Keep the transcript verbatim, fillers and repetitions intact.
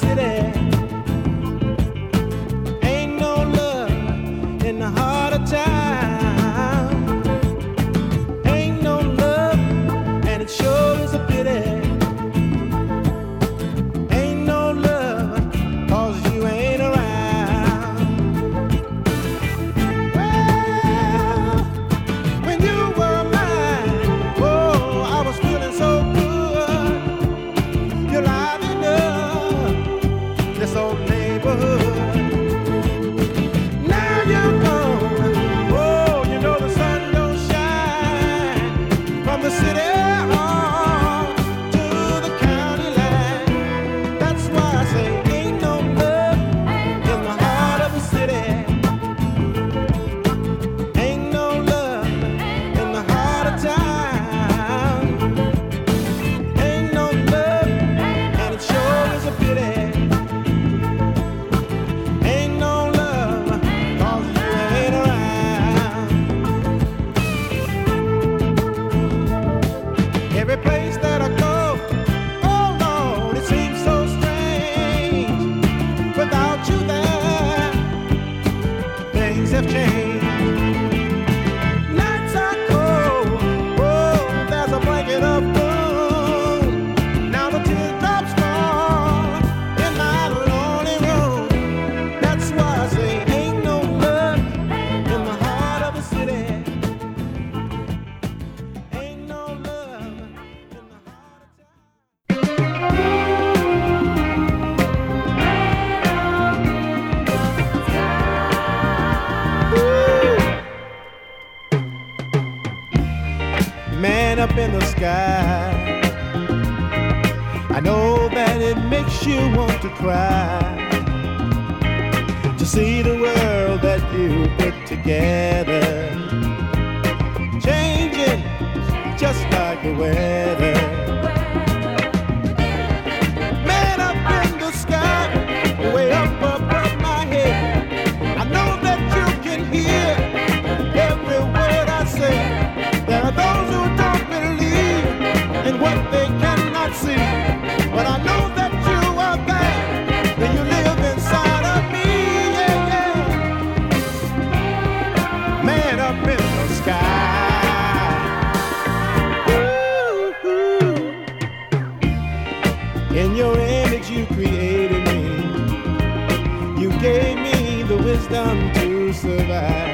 Up in the sky, I know that it makes you want to cry to see the world that you put together changing just like the weather. Man up in the sky, way up above my head, I know that you can hear every word I say. There are those who don't in what they cannot see, but I know that you are there, and you live inside of me, yeah, yeah. Man up in the sky, ooh, ooh. In your image you created me, you gave me the wisdom to survive.